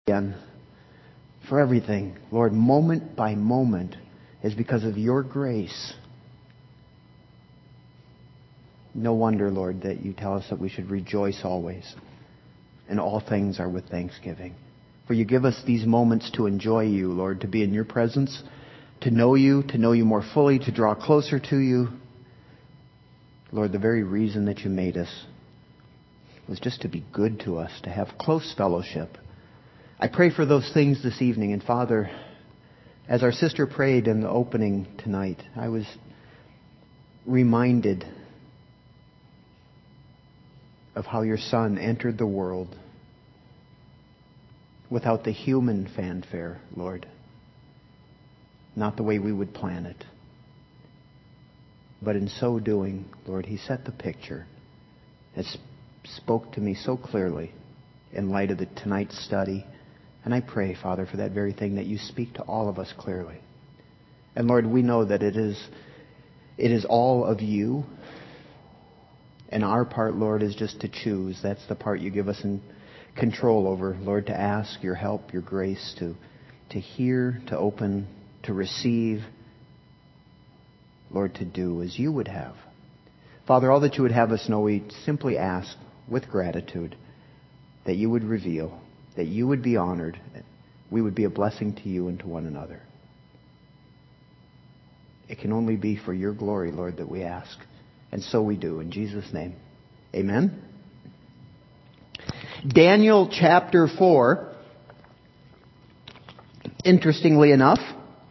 again for everything, Lord, moment by moment, is because of your grace. No wonder, Lord, that you tell us that we should rejoice always, and all things are with thanksgiving. For you give us these moments to enjoy you, Lord, to be in your presence, to know you more fully, to draw closer to you. Lord, the very reason that you made us was just to be good to us, to have close fellowship. I pray for those things this evening. And Father, as our sister prayed in the opening tonight, I was reminded of how your Son entered the world without the human fanfare, Lord. Not the way we would plan it. But in so doing, Lord, He set the picture. It spoke to me so clearly in light of tonight's study. And I pray, Father, for that very thing, that you speak to all of us clearly. And Lord, we know that it is all of you. And our part, Lord, is just to choose. That's the part you give us in control over, Lord, to ask your help, your grace, to hear, to open, to receive, Lord, to do as you would have. Father, all that you would have us know, we simply ask with gratitude that you would reveal, that you would be honored, we would be a blessing to you and to one another. It can only be for your glory, Lord, that we ask. And so we do. In Jesus' name, amen. Daniel chapter 4, interestingly enough,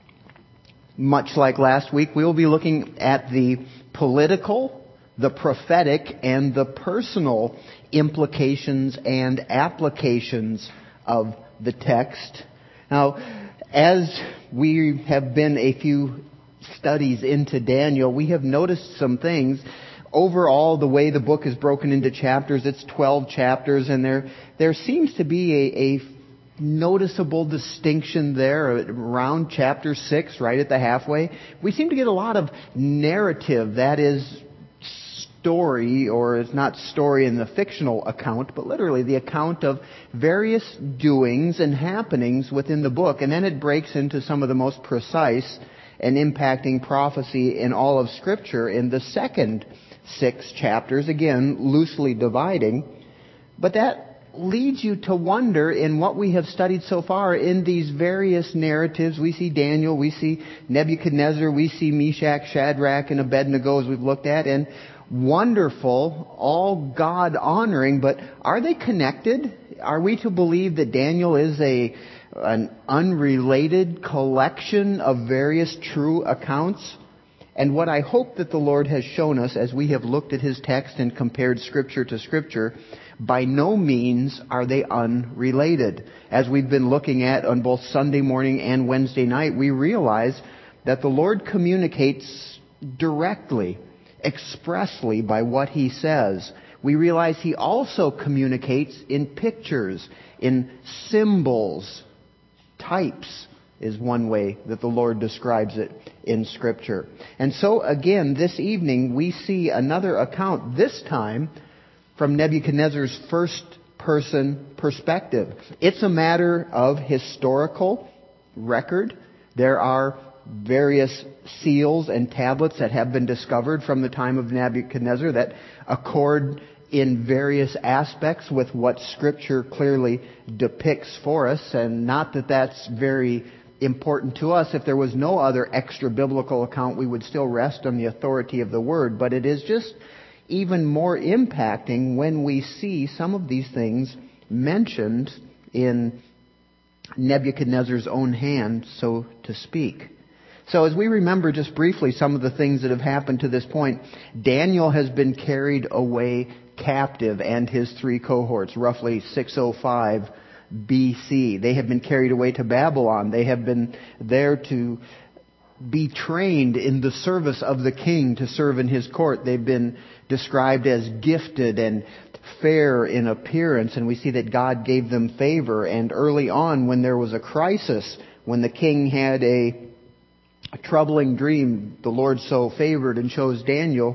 much like last week, we will be looking at the political, the prophetic, and the personal implications and applications of the text. Now, as we have been a few studies into Daniel, we have noticed some things. Overall, the way the book is broken into chapters, it's 12 chapters, and there seems to be a noticeable distinction there around chapter 6, right at the halfway. We seem to get a lot of narrative, that is story, or it's not story in the fictional account, but literally the account of various doings and happenings within the book. And then it breaks into some of the most precise and impacting prophecy in all of Scripture in the second 6 chapters, again, loosely dividing. But that leads you to wonder in what we have studied so far in these various narratives. We see Daniel, we see Nebuchadnezzar, we see Meshach, Shadrach, and Abednego, as we've looked at, and wonderful, all God-honoring, but are they connected? Are we to believe that Daniel is an unrelated collection of various true accounts? And what I hope that the Lord has shown us as we have looked at His text and compared Scripture to Scripture, by no means are they unrelated. As we've been looking at on both Sunday morning and Wednesday night, we realize that the Lord communicates directly, expressly by what He says. We realize He also communicates in pictures, in symbols. Types is one way that the Lord describes it in Scripture. And so again, this evening we see another account, this time from Nebuchadnezzar's first-person perspective. It's a matter of historical record. There are various seals and tablets that have been discovered from the time of Nebuchadnezzar that accord in various aspects with what Scripture clearly depicts for us, and not that that's very important to us. If there was no other extra-biblical account, we would still rest on the authority of the Word, but it is just even more impacting when we see some of these things mentioned in Nebuchadnezzar's own hand, so to speak. So as we remember just briefly some of the things that have happened to this point, Daniel has been carried away captive, and his 3 cohorts, roughly 605 BC. They have been carried away to Babylon. They have been there to be trained in the service of the king, to serve in his court. They've been described as gifted and fair in appearance, and we see that God gave them favor. And early on, when there was a crisis, when the king had a troubling dream, the Lord so favored and chose Daniel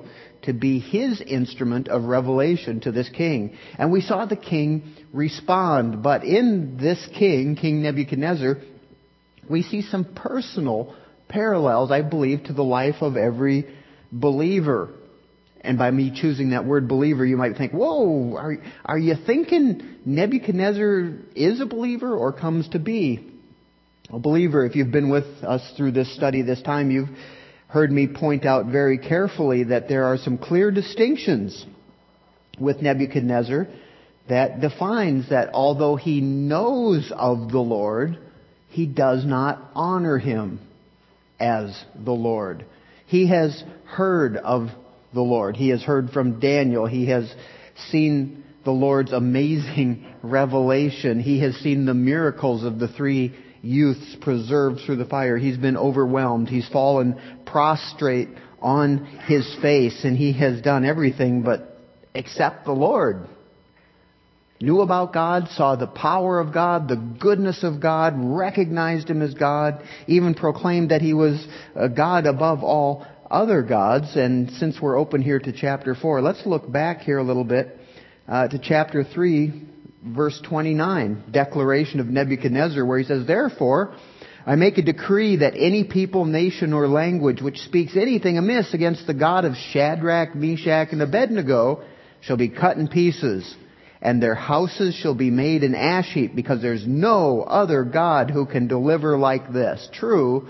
to be his instrument of revelation to this king. And we saw the king respond. But in this king, King Nebuchadnezzar, we see some personal parallels, I believe, to the life of every believer. And by me choosing that word believer, you might think, whoa, are you thinking Nebuchadnezzar is a believer or comes to be a believer? If you've been with us through this study this time, you've heard me point out very carefully that there are some clear distinctions with Nebuchadnezzar that defines that although he knows of the Lord, he does not honor him as the Lord. He has heard of the Lord. He has heard from Daniel. He has seen the Lord's amazing revelation. He has seen the miracles of the 3 youths preserved through the fire. He's been overwhelmed. He's fallen prostrate on his face, and he has done everything but accept the Lord. Knew about God, saw the power of God, the goodness of God, recognized him as God, even proclaimed that he was a God above all other gods. And since we're open here to chapter 4, let's look back here a little bit to chapter 3, verse 29, declaration of Nebuchadnezzar, where he says, "Therefore, I make a decree that any people, nation, or language which speaks anything amiss against the God of Shadrach, Meshach, and Abednego shall be cut in pieces, and their houses shall be made an ash heap, because there's no other God who can deliver like this." True,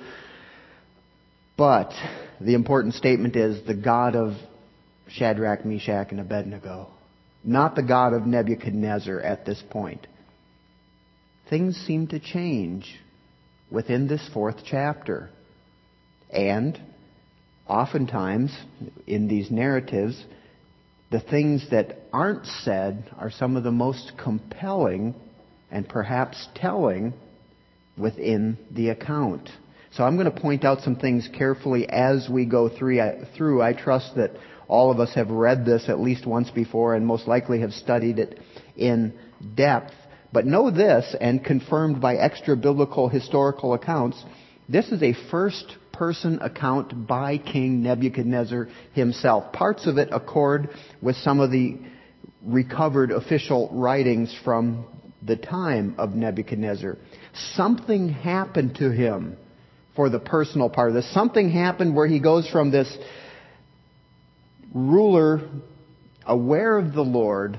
but the important statement is the God of Shadrach, Meshach, and Abednego, not the God of Nebuchadnezzar at this point. Things seem to change within this 4th chapter. And oftentimes in these narratives, the things that aren't said are some of the most compelling and perhaps telling within the account. So I'm going to point out some things carefully as we go through. I trust that all of us have read this at least once before and most likely have studied it in depth. But know this, and confirmed by extra-biblical historical accounts, this is a first-person account by King Nebuchadnezzar himself. Parts of it accord with some of the recovered official writings from the time of Nebuchadnezzar. Something happened to him for the personal part of this. Something happened where he goes from this ruler aware of the Lord,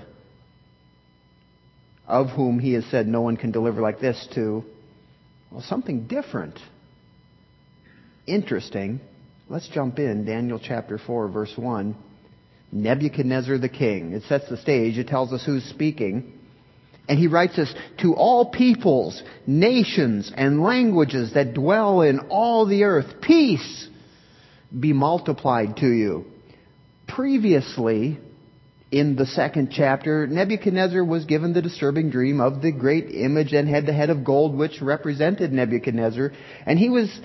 of whom he has said no one can deliver like this, to, well, something different. Interesting. Let's jump in. Daniel chapter 4, verse 1. Nebuchadnezzar the king. It sets the stage. It tells us who's speaking. And he writes this, "To all peoples, nations, and languages that dwell in all the earth, peace be multiplied to you." Previously, in the 2nd chapter, Nebuchadnezzar was given the disturbing dream of the great image and the head of gold which represented Nebuchadnezzar. And he was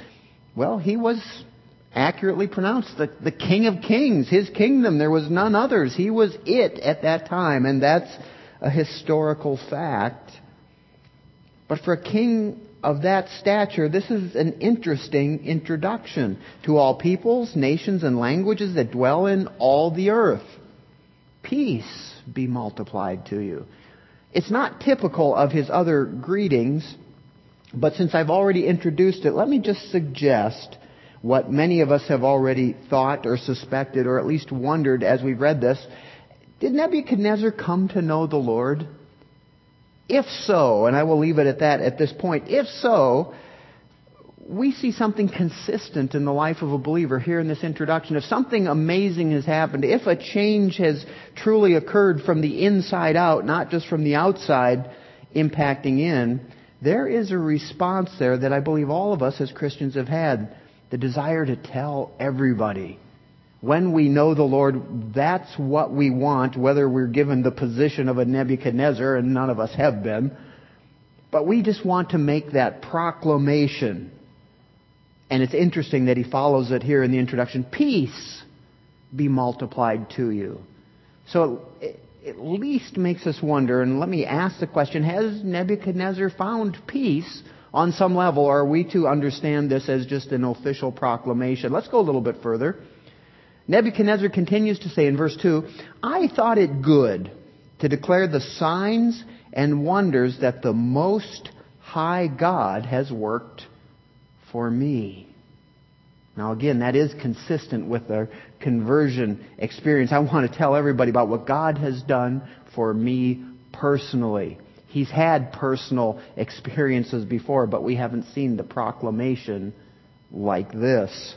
accurately pronounced the King of Kings, his kingdom. There was none others. He was it at that time, and that's a historical fact. But for a king of that stature, this is an interesting introduction. To all peoples, nations, and languages that dwell in all the earth, peace be multiplied to you. It's not typical of his other greetings, but since I've already introduced it, let me just suggest what many of us have already thought or suspected or at least wondered as we've read this. Did Nebuchadnezzar come to know the Lord? If so, and I will leave it at that at this point, if so, we see something consistent in the life of a believer here in this introduction. If something amazing has happened, if a change has truly occurred from the inside out, not just from the outside impacting in, there is a response there that I believe all of us as Christians have had, the desire to tell everybody. When we know the Lord, that's what we want, whether we're given the position of a Nebuchadnezzar, and none of us have been. But we just want to make that proclamation. And it's interesting that he follows it here in the introduction. Peace be multiplied to you. So it at least makes us wonder, and let me ask the question, has Nebuchadnezzar found peace on some level, or are we to understand this as just an official proclamation? Let's go a little bit further. Nebuchadnezzar continues to say in verse 2, I thought it good to declare the signs and wonders that the Most High God has worked for me. Now again, that is consistent with their conversion experience. I want to tell everybody about what God has done for me personally. He's had personal experiences before, but we haven't seen the proclamation like this.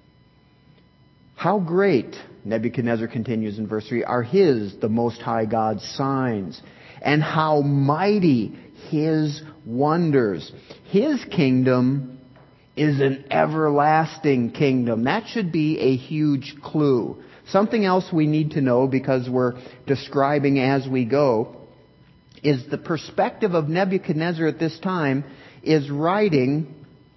How great, Nebuchadnezzar continues in verse 3, are His, the Most High God's signs, and how mighty His wonders. His kingdom is an everlasting kingdom. That should be a huge clue. Something else we need to know, because we're describing as we go, is the perspective of Nebuchadnezzar at this time is writing,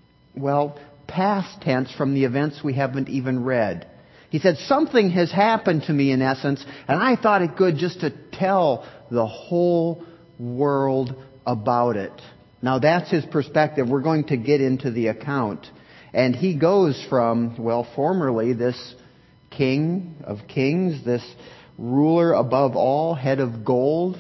past tense from the events we haven't even read. He said, something has happened to me in essence, and I thought it good just to tell the whole world about it. Now that's his perspective. We're going to get into the account. And he goes from, formerly this King of Kings, this ruler above all, head of gold,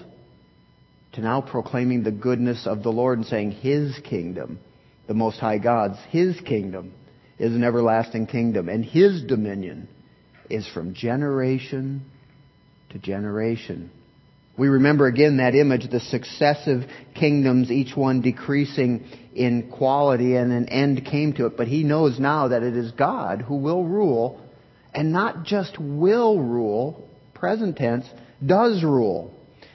to now proclaiming the goodness of the Lord and saying His kingdom, the Most High God's, His kingdom is an everlasting kingdom, and His dominion is from generation to generation. We remember again that image, the successive kingdoms, each one decreasing in quality, and an end came to it. But he knows now that it is God who will rule, and not just will rule, present tense, does rule.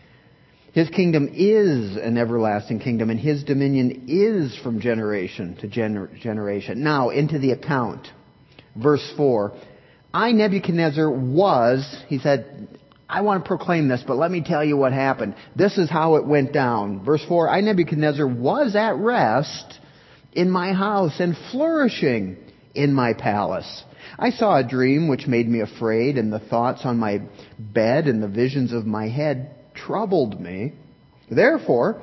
His kingdom is an everlasting kingdom, and His dominion is from generation to generation. Now, into the account. Verse 4. I, Nebuchadnezzar, he said, I want to proclaim this, but let me tell you what happened. This is how it went down. Verse 4, I, Nebuchadnezzar, was at rest in my house and flourishing in my palace. I saw a dream which made me afraid, and the thoughts on my bed and the visions of my head troubled me. Therefore,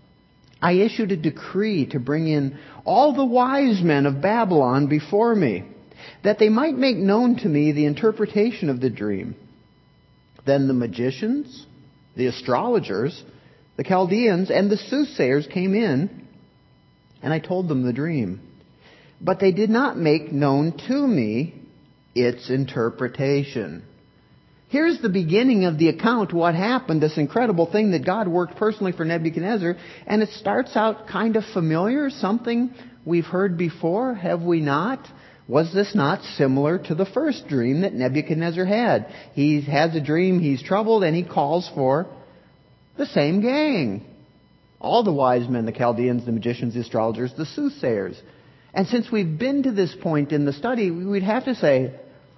I issued a decree to bring in all the wise men of Babylon before me, that they might make known to me the interpretation of the dream. Then the magicians, the astrologers, the Chaldeans, and the soothsayers came in, and I told them the dream. But they did not make known to me its interpretation. Here's the beginning of the account, what happened, this incredible thing that God worked personally for Nebuchadnezzar, and it starts out kind of familiar, something we've heard before, have we not? Was this not similar to the first dream that Nebuchadnezzar had? He has a dream, he's troubled, and he calls for the same gang. All the wise men, the Chaldeans, the magicians, the astrologers, the soothsayers. And since we've been to this point in the study, we'd have to say,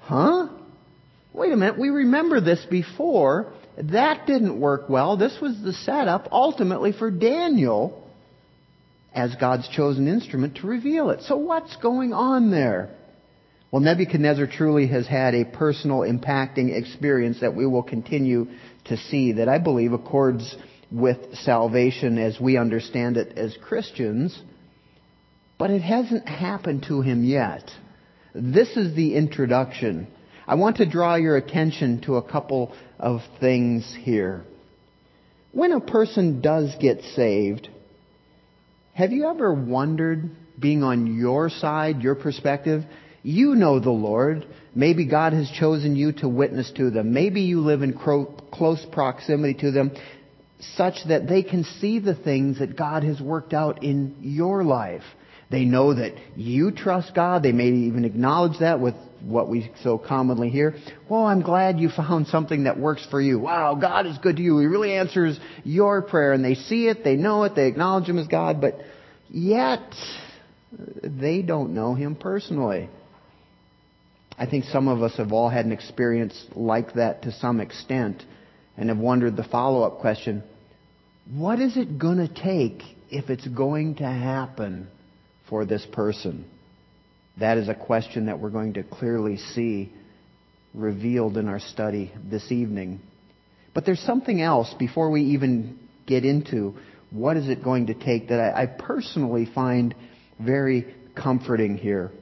wait a minute, we remember this before. That didn't work well. This was the setup ultimately for Daniel as God's chosen instrument to reveal it. So what's going on there? Well, Nebuchadnezzar truly has had a personal impacting experience that we will continue to see, that I believe accords with salvation as we understand it as Christians. But it hasn't happened to him yet. This is the introduction. I want to draw your attention to a couple of things here. When a person does get saved, have you ever wondered, being on your side, your perspective, you know the Lord. Maybe God has chosen you to witness to them. Maybe you live in close proximity to them such that they can see the things that God has worked out in your life. They know that you trust God. They may even acknowledge that with what we so commonly hear. Well, I'm glad you found something that works for you. Wow, God is good to you. He really answers your prayer. And they see it, they know it, they acknowledge Him as God, but yet they don't know Him personally. I think some of us have all had an experience like that to some extent and have wondered the follow-up question, what is it going to take if it's going to happen for this person? That is a question that we're going to clearly see revealed in our study this evening. But there's something else before we even get into what is it going to take that I personally find very comforting here.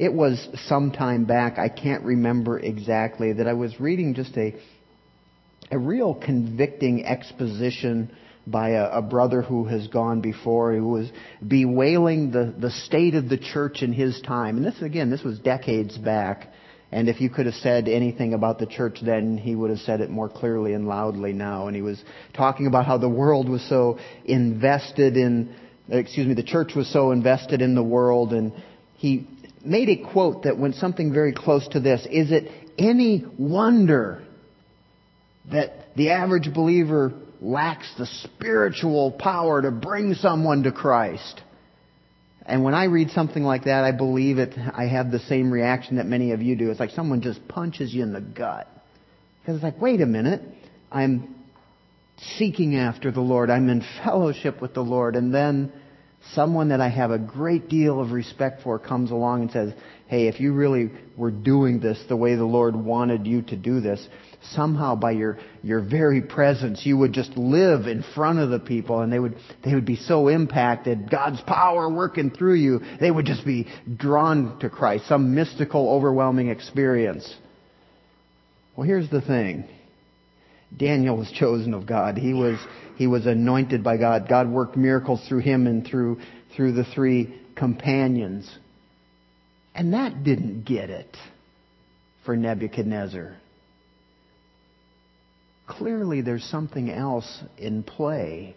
It was some time back, I can't remember exactly, that I was reading just a real convicting exposition by a brother who has gone before, who was bewailing the state of the church in his time. And this was decades back. And if you could have said anything about the church then, he would have said it more clearly and loudly now. And he was talking about how the world was so invested in, the church was so invested in the world. And he made a quote that went something very close to this. Is it any wonder that the average believer lacks the spiritual power to bring someone to Christ? And when I read something like that, I believe it. I have the same reaction that many of you do. It's like someone just punches you in the gut. Because it's like, wait a minute, I'm seeking after the Lord. I'm in fellowship with the Lord. And then someone that I have a great deal of respect for comes along and says, hey, if you really were doing this the way the Lord wanted you to do this, somehow by your very presence, you would just live in front of the people, and they would be so impacted. God's power working through you, they would just be drawn to Christ. Some mystical, overwhelming experience. Well, here's the thing. Daniel was chosen of God. He was anointed by God. God worked miracles through him and through the three companions. And that didn't get it for Nebuchadnezzar. Clearly there's something else in play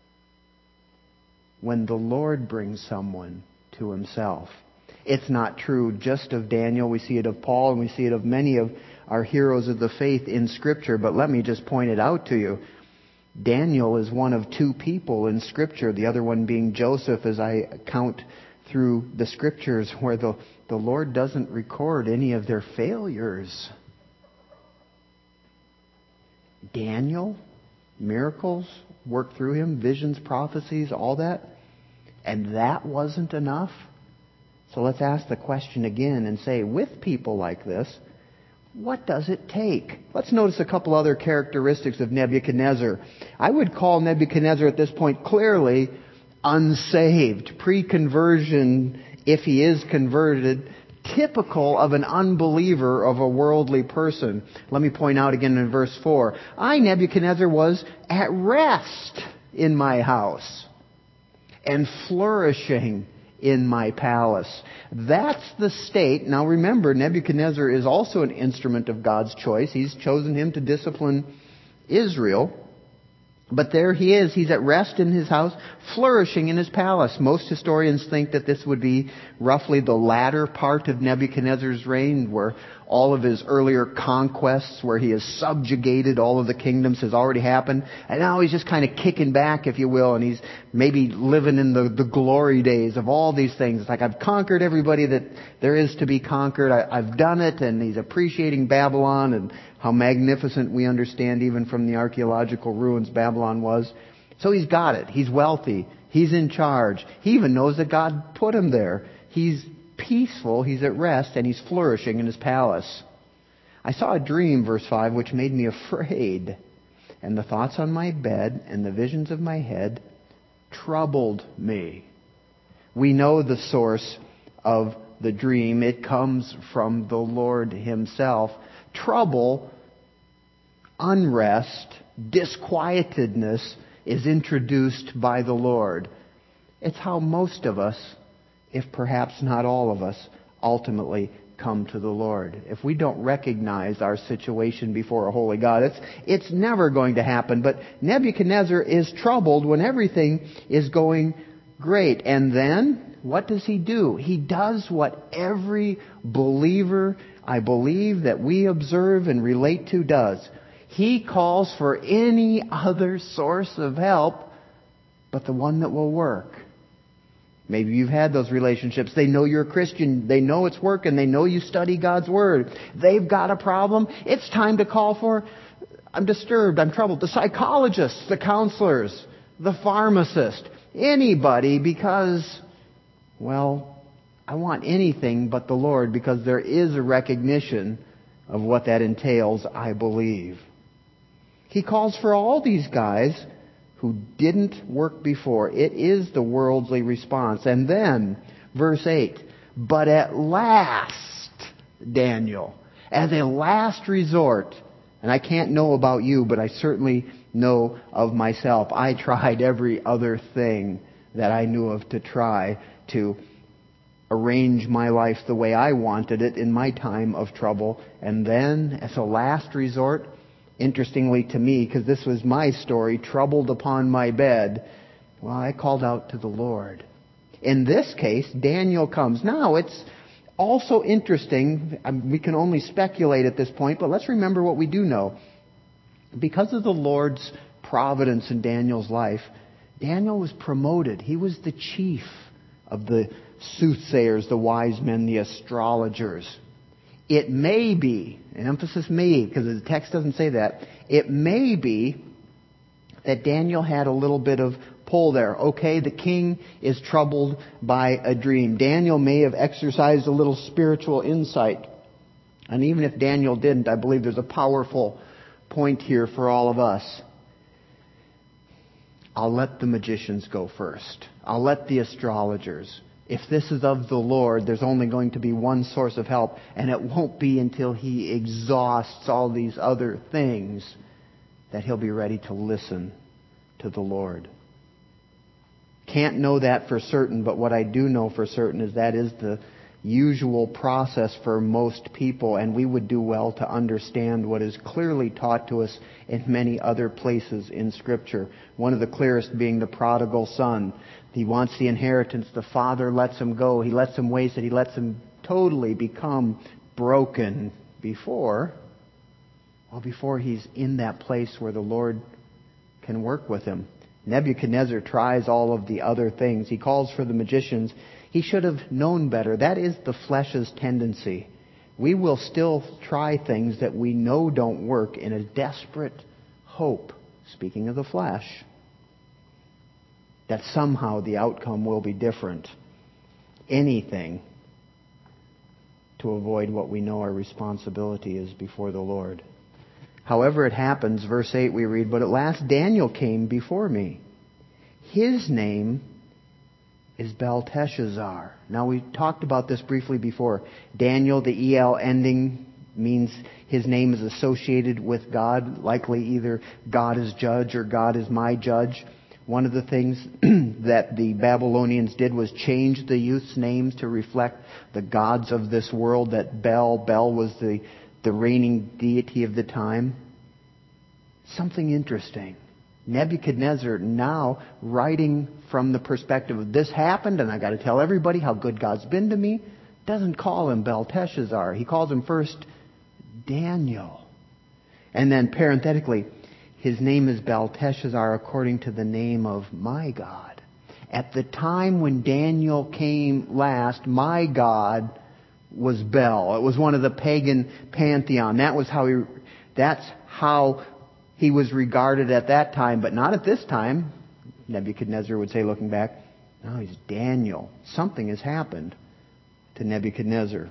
when the Lord brings someone to himself. It's not true just of Daniel. We see it of Paul, and we see it of many of our heroes of the faith in Scripture. But let me just point it out to you. Daniel is one of two people in Scripture, the other one being Joseph, as I count through the Scriptures, where the Lord doesn't record any of their failures. Daniel, miracles worked through him, visions, prophecies, all that. And that wasn't enough. So let's ask the question again and say, with people like this, what does it take? Let's notice a couple other characteristics of Nebuchadnezzar. I would call Nebuchadnezzar at this point clearly unsaved, pre-conversion, if he is converted, typical of an unbeliever, of a worldly person. Let me point out again in verse 4. I, Nebuchadnezzar, was at rest in my house and flourishing in my palace. That's the state. Now remember, Nebuchadnezzar is also an instrument of God's choice. He's chosen him to discipline Israel. But there he is. He's at rest in his house, flourishing in his palace. Most historians think that this would be roughly the latter part of Nebuchadnezzar's reign, where all of his earlier conquests, where he has subjugated all of the kingdoms, has already happened. And now he's just kind of kicking back, if you will, and he's maybe living in the glory days of all these things. It's like, I've conquered everybody that there is to be conquered. I've done it, and he's appreciating Babylon and how magnificent, we understand even from the archaeological ruins, Babylon was. So he's got it. He's wealthy. He's in charge. He even knows that God put him there. He's peaceful. He's at rest, and he's flourishing in his palace. I saw a dream, verse 5, which made me afraid. And the thoughts on my bed and the visions of my head troubled me. We know the source of the dream. It comes from the Lord himself. Trouble, unrest, disquietedness is introduced by the Lord. It's how most of us, if perhaps not all of us, ultimately come to the Lord. If we don't recognize our situation before a holy God, it's never going to happen. But Nebuchadnezzar is troubled when everything is going great. And then, what does he do? He does what every believer, I believe, that we observe and relate to does. He calls for any other source of help but the one that will work. Maybe you've had those relationships. They know you're a Christian. They know it's working. They know you study God's Word. They've got a problem. It's time to call for, I'm disturbed, I'm troubled, the psychologists, the counselors, the pharmacist, anybody, because, well, I want anything but the Lord, because there is a recognition of what that entails, I believe. He calls for all these guys who didn't work before. It is the worldly response. And then, verse 8, But at last, Daniel, as a last resort, and I can't know about you, but I certainly know of myself. I tried every other thing that I knew of to try to arrange my life the way I wanted it in my time of trouble. And then, as a last resort, interestingly to me, because this was my story, troubled upon my bed, well, I called out to the Lord. In this case, Daniel comes. Now, it's also interesting, we can only speculate at this point, but let's remember what we do know. Because of the Lord's providence in Daniel's life, Daniel was promoted. He was the chief of the soothsayers, the wise men, the astrologers. It may be, and emphasis may, because the text doesn't say that, it may be that Daniel had a little bit of pull there. Okay, the king is troubled by a dream. Daniel may have exercised a little spiritual insight. And even if Daniel didn't, I believe there's a powerful point here for all of us. I'll let the magicians go first. I'll let the astrologers. If this is of the Lord, there's only going to be one source of help, and it won't be until He exhausts all these other things that He'll be ready to listen to the Lord. Can't know that for certain, but what I do know for certain is that is the usual process for most people, and we would do well to understand what is clearly taught to us in many other places in Scripture. One of the clearest being the prodigal son. He wants the inheritance. The father lets him go. He lets him waste it. He lets him totally become broken before he's in that place where the Lord can work with him. Nebuchadnezzar tries all of the other things. He calls for the magicians. He should have known better. That is the flesh's tendency. We will still try things that we know don't work in a desperate hope, speaking of the flesh, that somehow the outcome will be different. Anything to avoid what we know our responsibility is before the Lord. However it happens, verse 8 we read, "But at last Daniel came before me. His name is Belteshazzar." Now we talked about this briefly before. Daniel, the EL ending, means his name is associated with God, likely either God is judge or God is my judge. One of the things that the Babylonians did was change the youth's names to reflect the gods of this world, that Bel was the reigning deity of the time. Something interesting. Nebuchadnezzar, now writing from the perspective of this happened and I got to tell everybody how good God's been to me, doesn't call him Belteshazzar. He calls him first Daniel. And then parenthetically, his name is Belteshazzar according to the name of my God. At the time when Daniel came last, my God was Bel. It was one of the pagan pantheon. That's how he was regarded at that time, but not at this time. Nebuchadnezzar would say, looking back, no, he's Daniel. Something has happened to Nebuchadnezzar.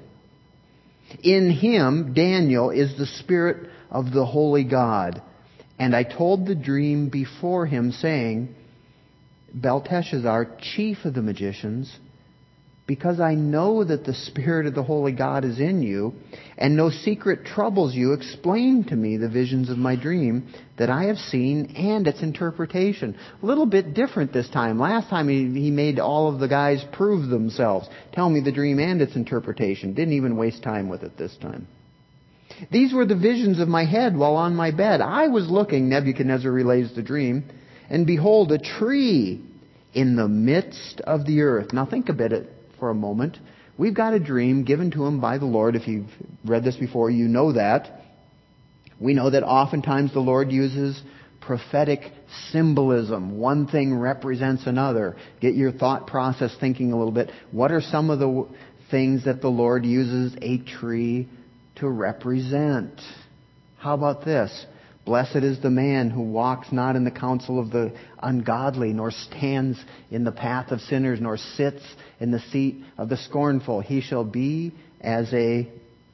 In him, Daniel, is the Spirit of the Holy God. And I told the dream before him, saying, Belteshazzar, chief of the magicians, because I know that the Spirit of the Holy God is in you, and no secret troubles you, explain to me the visions of my dream that I have seen and its interpretation. A little bit different this time. Last time he made all of the guys prove themselves. Tell me the dream and its interpretation. Didn't even waste time with it this time. These were the visions of my head while on my bed. I was looking, Nebuchadnezzar relays the dream, and behold, a tree in the midst of the earth. Now think about it for a moment. We've got a dream given to him by the Lord. If you've read this before, you know that. We know that oftentimes the Lord uses prophetic symbolism. One thing represents another. Get your thought process thinking a little bit. What are some of the things that the Lord uses a tree to represent? How about this? Blessed is the man who walks not in the counsel of the ungodly, nor stands in the path of sinners, nor sits in the seat of the scornful. He shall be as a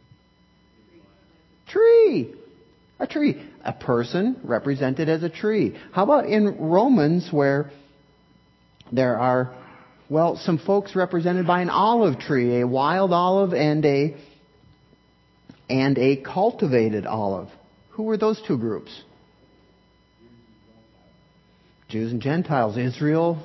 tree. A tree. A person represented as a tree. How about in Romans, where there are Well, some folks represented by an olive tree, a wild olive and a cultivated olive. Who were those two groups? Jews and Gentiles. Israel,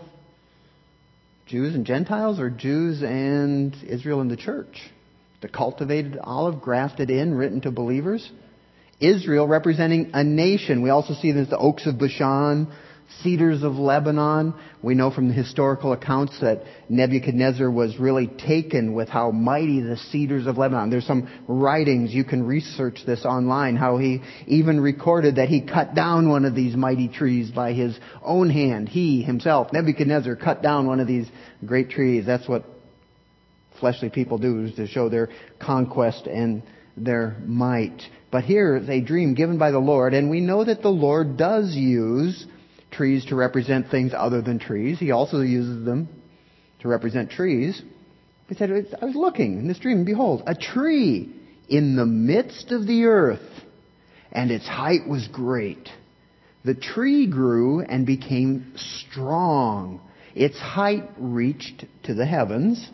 Jews and Gentiles, or Jews and Israel and the church? The cultivated olive grafted in, written to believers. Israel representing a nation. We also see this, the oaks of Bashan, cedars of Lebanon. We know from the historical accounts that Nebuchadnezzar was really taken with how mighty the cedars of Lebanon. There's some writings, you can research this online, how he even recorded that he cut down one of these mighty trees by his own hand. He himself, Nebuchadnezzar, cut down one of these great trees. That's what fleshly people do, is to show their conquest and their might. But here is a dream given by the Lord, and we know that the Lord does use trees to represent things other than trees. He also uses them to represent trees. He said, I was looking in this dream, and behold, a tree in the midst of the earth, and its height was great. The tree grew and became strong. Its height reached to the heavens,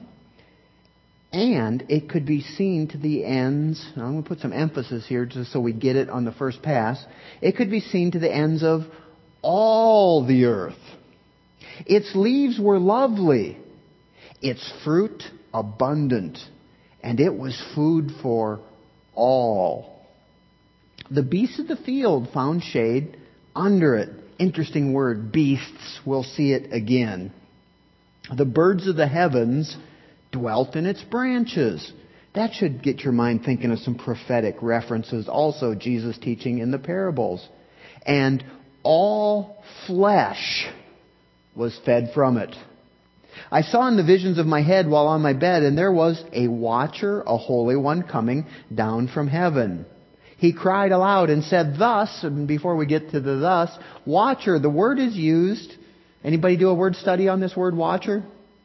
and it could be seen to the ends. Now I'm going to put some emphasis here just so we get it on the first pass. It could be seen to the ends of all the earth. Its leaves were lovely, its fruit abundant, and it was food for all. The beasts of the field found shade under it. Interesting word, beasts. We'll see it again. The birds of the heavens dwelt in its branches. That should get your mind thinking of some prophetic references. Also, Jesus' teaching in the parables. And all flesh was fed from it. I saw in the visions of my head while on my bed, and there was a watcher, a holy one, coming down from heaven. He cried aloud and said, thus, and before we get to the thus, watcher, the word is used. Anybody do a word study on this word watcher?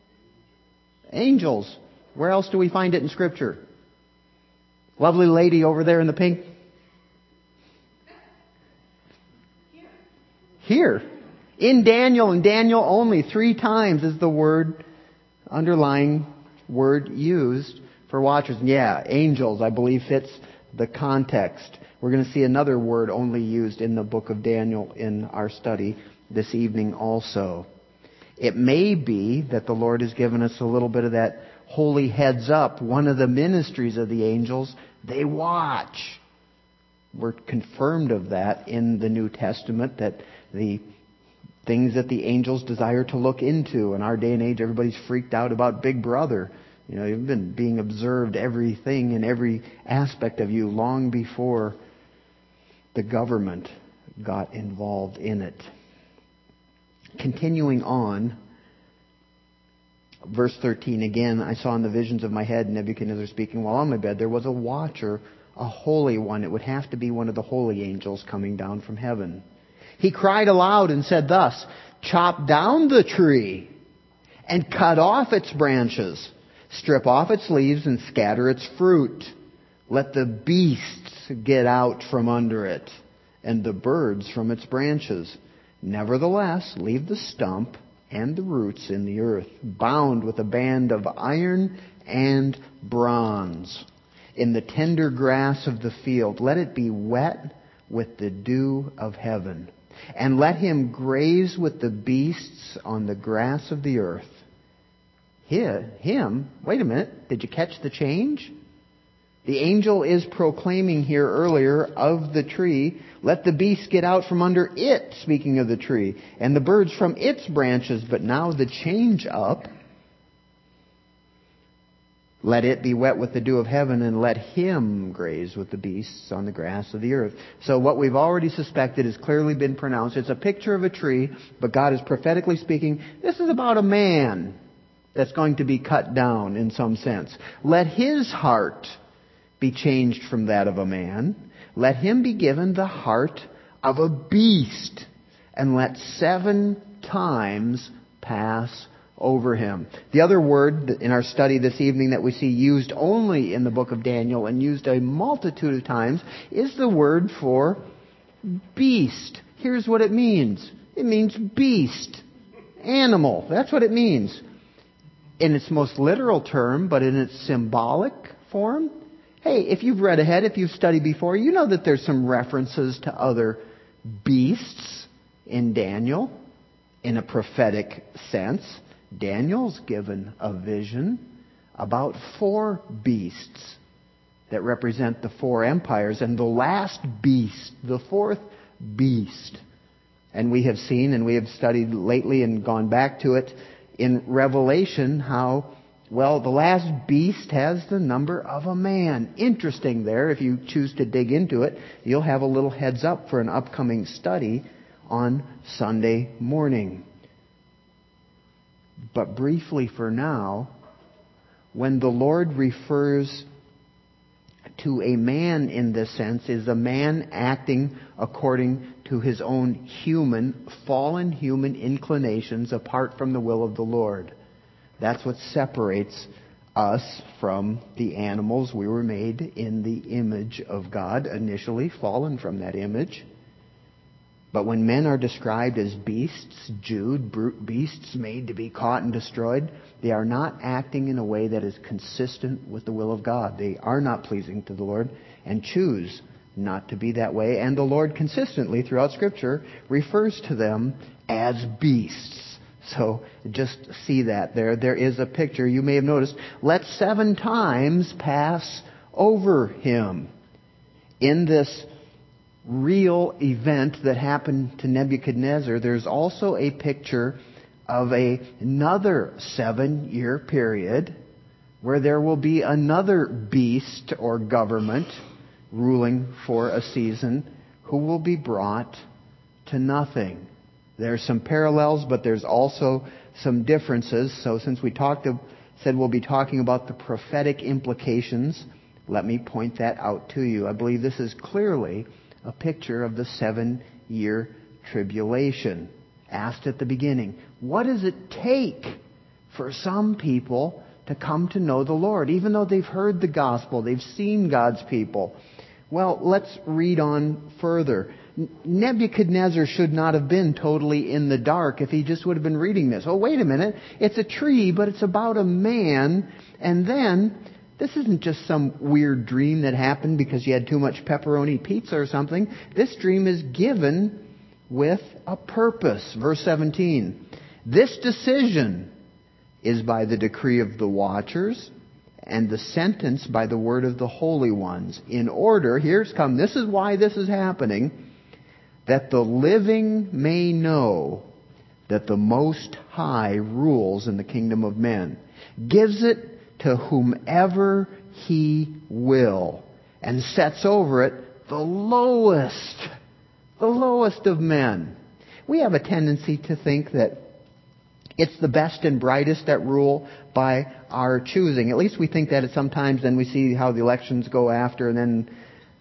Angels. Where else do we find it in Scripture? Lovely lady over there in the pink. Here. In Daniel, and Daniel only 3 times is the word, underlying word used for watchers. Yeah, angels, I believe, fits the context. We're going to see another word only used in the book of Daniel in our study this evening also. It may be that the Lord has given us a little bit of that holy heads up. One of the ministries of the angels, they watch. We're confirmed of that in the New Testament, that the things that the angels desire to look into. In our day and age, everybody's freaked out about Big Brother. You know, you've been being observed, everything and every aspect of you, long before the government got involved in it. Continuing on, verse 13 again, I saw in the visions of my head, Nebuchadnezzar speaking while on my bed, there was a watcher, a holy one. It would have to be one of the holy angels coming down from heaven. He cried aloud and said thus, chop down the tree and cut off its branches, strip off its leaves and scatter its fruit. Let the beasts get out from under it and the birds from its branches. Nevertheless, leave the stump and the roots in the earth, bound with a band of iron and bronze. In the tender grass of the field, let it be wet with the dew of heaven. And let him graze with the beasts on the grass of the earth. Him? Wait a minute. Did you catch the change? The angel is proclaiming here earlier of the tree, let the beasts get out from under it, speaking of the tree, and the birds from its branches. But now the change up, let it be wet with the dew of heaven, and let him graze with the beasts on the grass of the earth. So what we've already suspected has clearly been pronounced. It's a picture of a tree, but God is prophetically speaking, this is about a man that's going to be cut down in some sense. Let his heart be changed from that of a man. Let him be given the heart of a beast, and let 7 times pass over him. The other word in our study this evening that we see used only in the book of Daniel and used a multitude of times is the word for beast. Here's what it means. It means beast. Animal. That's what it means. in its most literal term, but in its symbolic form. Hey, if you've read ahead, if you've studied before, you know that there's some references to other beasts in Daniel in a prophetic sense. Daniel's given a vision about 4 beasts that represent the 4 empires, and the last beast, the 4th beast. And we have seen and we have studied lately and gone back to it in Revelation how, well, the last beast has the number of a man. Interesting there. If you choose to dig into it, you'll have a little heads up for an upcoming study on Sunday morning. But briefly for now, when the Lord refers to a man in this sense, is a man acting according to his own fallen human inclinations apart from the will of the Lord. That's what separates us from the animals. We were made in the image of God, initially fallen from that image. But when men are described as beasts, brute beasts made to be caught and destroyed, they are not acting in a way that is consistent with the will of God. They are not pleasing to the Lord and choose not to be that way. And the Lord consistently throughout Scripture refers to them as beasts. So just see that there. There is a picture. You may have noticed, let 7 times pass over him. In this real event that happened to Nebuchadnezzar, there's also a picture of another 7-year period where there will be another beast or government ruling for a season who will be brought to nothing. There's some parallels, but there's also some differences. So since we said we'll be talking about the prophetic implications, let me point that out to you. I believe this is clearly a picture of the 7-year tribulation. Asked at the beginning, what does it take for some people to come to know the Lord, even though they've heard the gospel, they've seen God's people? Well, let's read on further. Nebuchadnezzar should not have been totally in the dark if he just would have been reading this. Oh, wait a minute. It's a tree, but it's about a man. And then, this isn't just some weird dream that happened because you had too much pepperoni pizza or something. This dream is given with a purpose. Verse 17. This decision is by the decree of the watchers, and the sentence by the word of the holy ones, in order, this is why this is happening, that the living may know that the Most High rules in the kingdom of men, gives it to whomever He will, and sets over it the lowest of men. We have a tendency to think that it's the best and brightest that rule by our choosing. At least we think that sometimes, then we see how the elections go after, and then...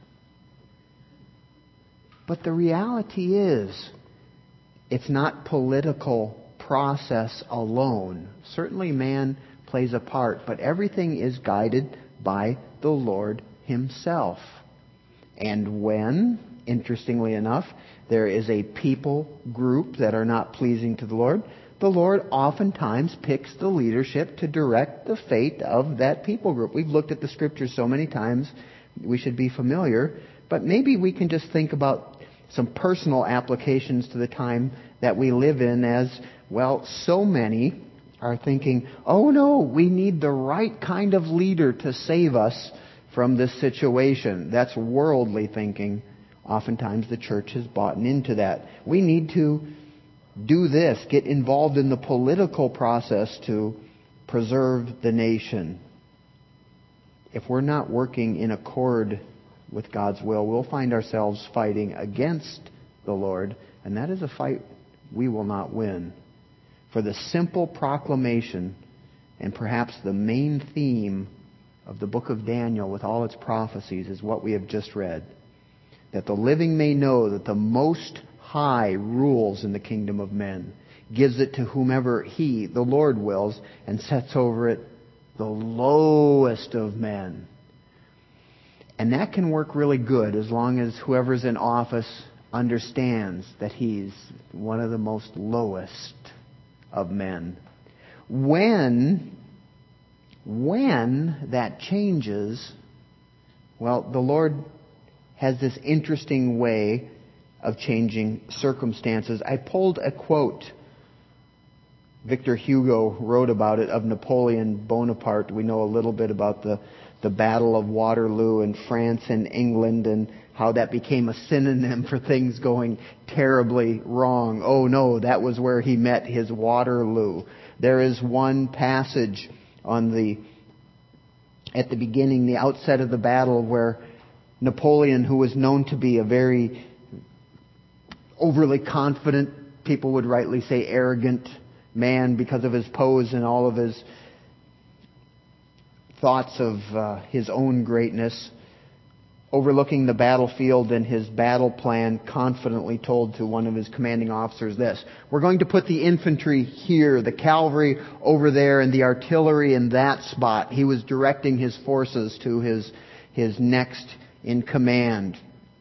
But the reality is, it's not political process alone. Certainly man plays a part, but everything is guided by the Lord Himself. And when, interestingly enough, there is a people group that are not pleasing to the Lord oftentimes picks the leadership to direct the fate of that people group. We've looked at the Scriptures so many times, we should be familiar, but maybe we can just think about some personal applications to the time that we live in as, well, so many are thinking, oh no, we need the right kind of leader to save us from this situation. That's worldly thinking. Oftentimes the church has bought into that. We need to do this, get involved in the political process to preserve the nation. If we're not working in accord with God's will, we'll find ourselves fighting against the Lord, and that is a fight we will not win. For the simple proclamation, and perhaps the main theme of the book of Daniel with all its prophecies, is what we have just read. That the living may know that the Most High rules in the kingdom of men, gives it to whomever He, the Lord, wills, and sets over it the lowest of men. And that can work really good as long as whoever's in office understands that he's one of the most lowest of men. When when that changes, well, the Lord has this interesting way of changing circumstances. I pulled a quote. Victor Hugo wrote about it, of Napoleon Bonaparte. We know a little bit about the Battle of Waterloo in France and England, and how that became a synonym for things going terribly wrong. Oh no, that was where he met his Waterloo. There is one passage at the beginning, the outset of the battle, where Napoleon, who was known to be a very overly confident, people would rightly say arrogant man because of his pose and all of his thoughts of his own greatness, overlooking the battlefield and his battle plan, confidently told to one of his commanding officers this: we're going to put the infantry here, the cavalry over there, and the artillery in that spot. He was directing his forces to his next in command.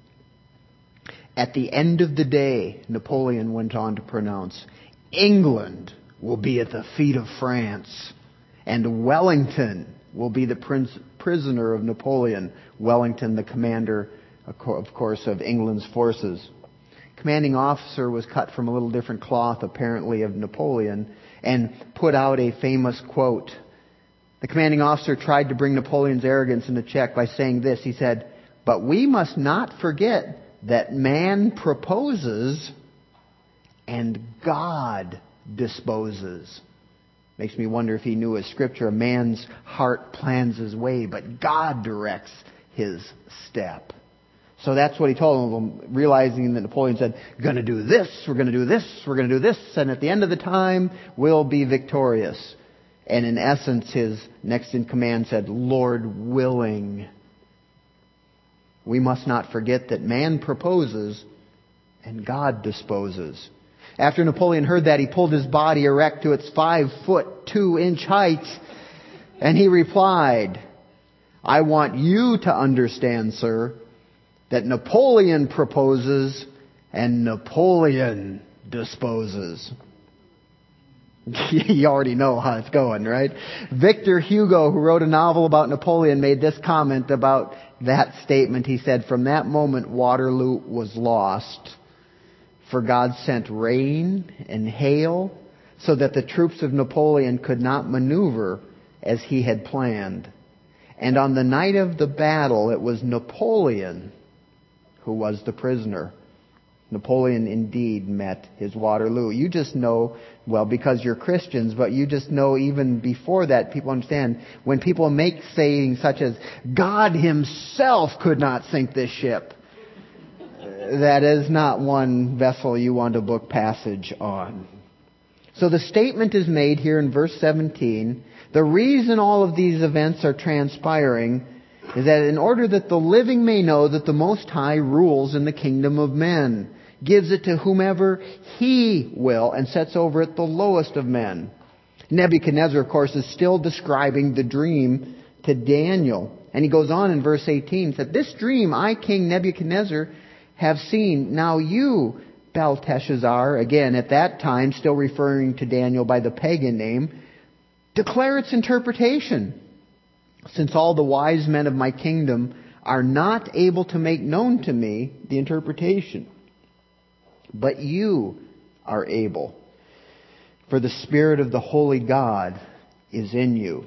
At the end of the day, Napoleon went on to pronounce, England will be at the feet of France, and Wellington will be the prisoner of Napoleon. Wellington, the commander, of course, of England's forces. Commanding officer was cut from a little different cloth, apparently, of Napoleon, and put out a famous quote. The commanding officer tried to bring Napoleon's arrogance into check by saying this. He said, "But we must not forget that man proposes and God disposes." Makes me wonder if he knew his scripture. A man's heart plans his way, but God directs his step. So that's what he told them, realizing that Napoleon said, "Going to do this, we're going to do this, we're going to do this, and at the end of the time, we'll be victorious." And in essence, his next in command said, "Lord willing." We must not forget that man proposes and God disposes. After Napoleon heard that, he pulled his body erect to its 5'2" height, and he replied, "I want you to understand, sir, that Napoleon proposes and Napoleon disposes." You already know how it's going, right? Victor Hugo, who wrote a novel about Napoleon, made this comment about that statement. He said, "From that moment, Waterloo was lost. For God sent rain and hail so that the troops of Napoleon could not maneuver as he had planned. And on the night of the battle, it was Napoleon who was the prisoner." Napoleon indeed met his Waterloo. You just know, well, because you're Christians, but you just know even before that, people understand, when people make sayings such as, "God himself could not sink this ship," that is not one vessel you want to book passage on. So the statement is made here in verse 17. The reason all of these events are transpiring is that in order that the living may know that the Most High rules in the kingdom of men, gives it to whomever He will, and sets over it the lowest of men. Nebuchadnezzar, of course, is still describing the dream to Daniel. And he goes on in verse 18, said, "This dream I, King Nebuchadnezzar, have seen. Now you, Belteshazzar," again at that time still referring to Daniel by the pagan name, "declare its interpretation, since all the wise men of my kingdom are not able to make known to me the interpretation. But you are able, for the Spirit of the Holy God is in you."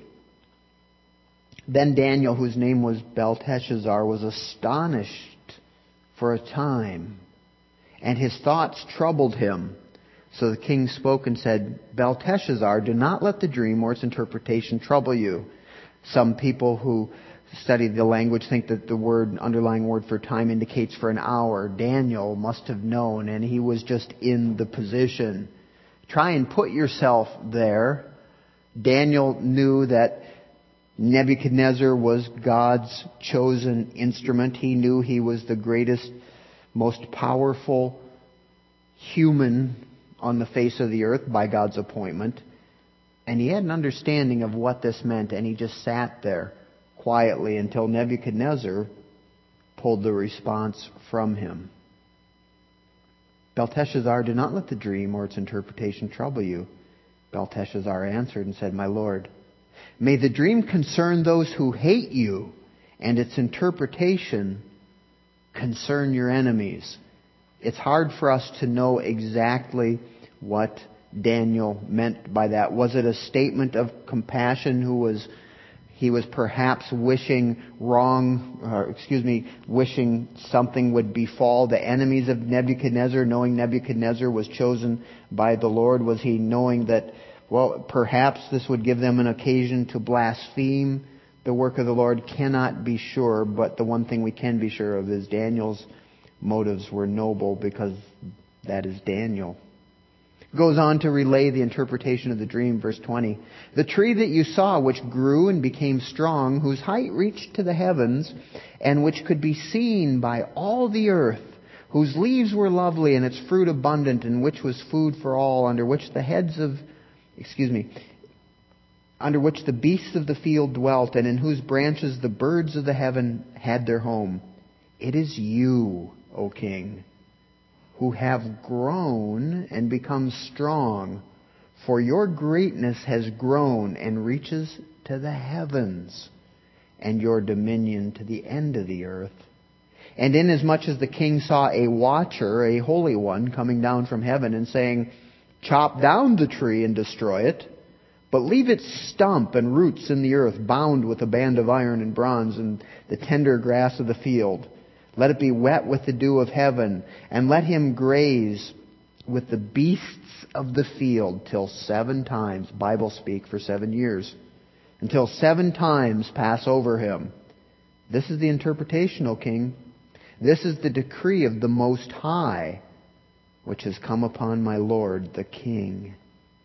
Then Daniel, whose name was Belteshazzar, was astonished for a time, and his thoughts troubled him. So the king spoke and said, "Belteshazzar, do not let the dream or its interpretation trouble you." Some people who study the language think that the underlying word for time indicates for an hour. Daniel must have known, and he was just in the position. Try and put yourself there. Daniel knew that Nebuchadnezzar was God's chosen instrument. He knew he was the greatest, most powerful human on the face of the earth by God's appointment. And he had an understanding of what this meant, and he just sat there quietly until Nebuchadnezzar pulled the response from him. "Belteshazzar, do not let the dream or its interpretation trouble you." Belteshazzar answered and said, "My lord, May the dream concern those who hate you, and its interpretation concern your enemies. It's hard for us to know exactly what Daniel meant by that. Was it a statement of compassion? He was perhaps wishing wishing something would befall the enemies of Nebuchadnezzar, knowing Nebuchadnezzar was chosen by the Lord? Was he knowing that, perhaps this would give them an occasion to blaspheme the work of the Lord? Cannot be sure, but the one thing we can be sure of is Daniel's motives were noble, because that is Daniel. Goes on to relay the interpretation of the dream, verse 20. The tree that you saw, which grew and became strong, whose height reached to the heavens, and which could be seen by all the earth, whose leaves were lovely and its fruit abundant, and which was food for all, under which the beasts of the field dwelt, and in whose branches the birds of the heaven had their home. It is you, O King, who have grown and become strong, for your greatness has grown and reaches to the heavens, and your dominion to the end of the earth. And inasmuch as the king saw a watcher, a holy one, coming down from heaven and saying, chop down the tree and destroy it, but leave its stump and roots in the earth, bound with a band of iron and bronze and the tender grass of the field. Let it be wet with the dew of heaven, and let him graze with the beasts of the field till 7 times, Bible speak, for 7 years, until 7 times pass over him. This is the interpretation, O King. This is the decree of the Most High, which has come upon my Lord the King.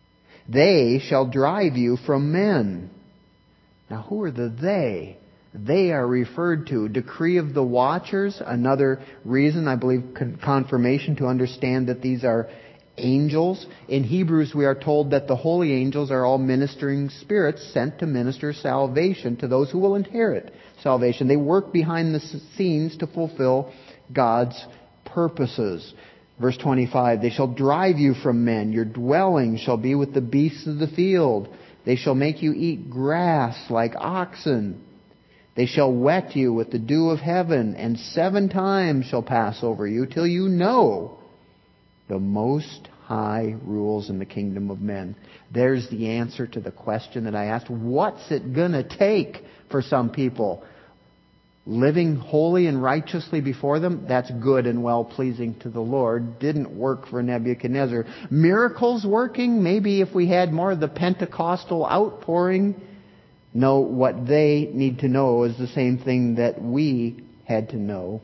They shall drive you from men. Now, who are the they? They are referred to. Decree of the watchers, another reason, I believe, confirmation to understand that these are angels. In Hebrews, we are told that the holy angels are all ministering spirits sent to minister salvation to those who will inherit salvation. They work behind the scenes to fulfill God's purposes. Verse 25, they shall drive you from men. Your dwelling shall be with the beasts of the field. They shall make you eat grass like oxen. They shall wet you with the dew of heaven, and 7 times shall pass over you, till you know the Most High rules in the kingdom of men. There's the answer to the question that I asked. What's it going to take for some people? Living holy and righteously before them, that's good and well-pleasing to the Lord. Didn't work for Nebuchadnezzar. Miracles working? Maybe if we had more of the Pentecostal outpouring. No, what they need to know is the same thing that we had to know,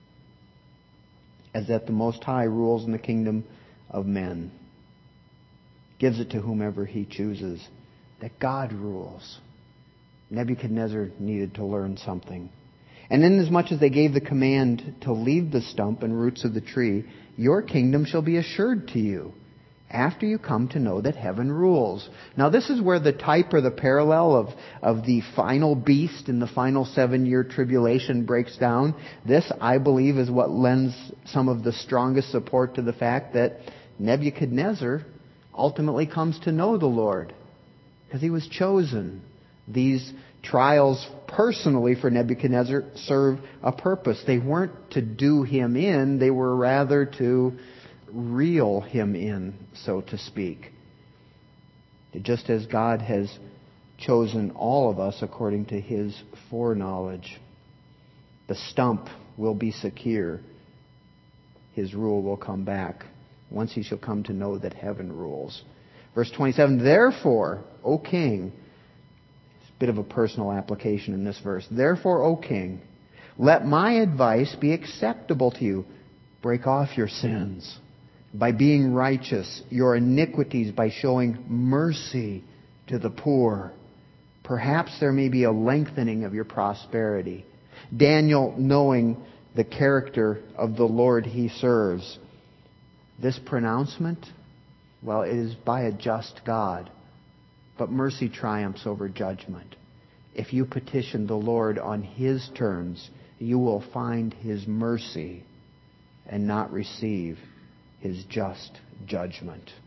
as that the Most High rules in the kingdom of men. Gives it to whomever He chooses. That God rules. Nebuchadnezzar needed to learn something. And inasmuch as they gave the command to leave the stump and roots of the tree, your kingdom shall be assured to you, after you come to know that heaven rules. Now this is where the type or the parallel of the final beast in the final 7-year tribulation breaks down. This, I believe, is what lends some of the strongest support to the fact that Nebuchadnezzar ultimately comes to know the Lord, because he was chosen. These trials personally for Nebuchadnezzar serve a purpose. They weren't to do him in, they were rather to reel him in, so to speak. Just as God has chosen all of us according to His foreknowledge. The stump will be secure. His rule will come back. Once he shall come to know that heaven rules. Verse 27, therefore, O King, it's a bit of a personal application in this verse. Therefore, O King, let my advice be acceptable to you. Break off your sins by being righteous, your iniquities by showing mercy to the poor. Perhaps there may be a lengthening of your prosperity. Daniel, knowing the character of the Lord he serves, this pronouncement, well, it is by a just God, but mercy triumphs over judgment. If you petition the Lord on His terms, you will find His mercy and not receive His just judgment.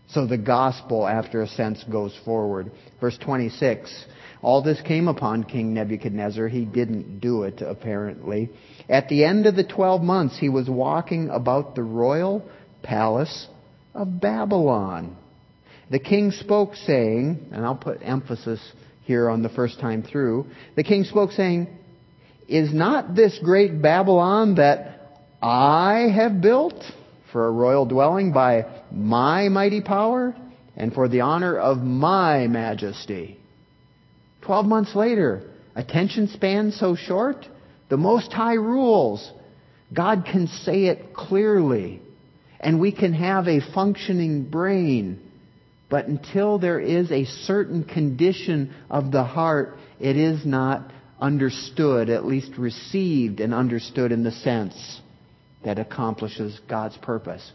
So the gospel, after a sense, goes forward. Verse 26, all this came upon King Nebuchadnezzar. He didn't do it, apparently. At the end of the 12 months, he was walking about the royal palace of Babylon. The king spoke, saying, and I'll put emphasis here on the first time through, the king spoke, saying, is not this great Babylon that I have built for a royal dwelling by my mighty power and for the honor of my majesty? 12 months later, attention span so short, the Most High rules. God can say it clearly, and we can have a functioning brain. But until there is a certain condition of the heart, it is not understood, at least received and understood in the sense that accomplishes God's purpose.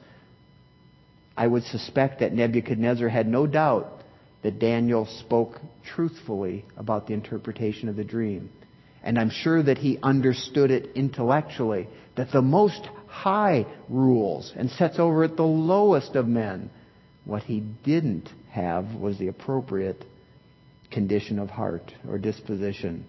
I would suspect that Nebuchadnezzar had no doubt that Daniel spoke truthfully about the interpretation of the dream. And I'm sure that he understood it intellectually, that the Most High rules and sets over at the lowest of men. What he didn't have was the appropriate condition of heart or disposition.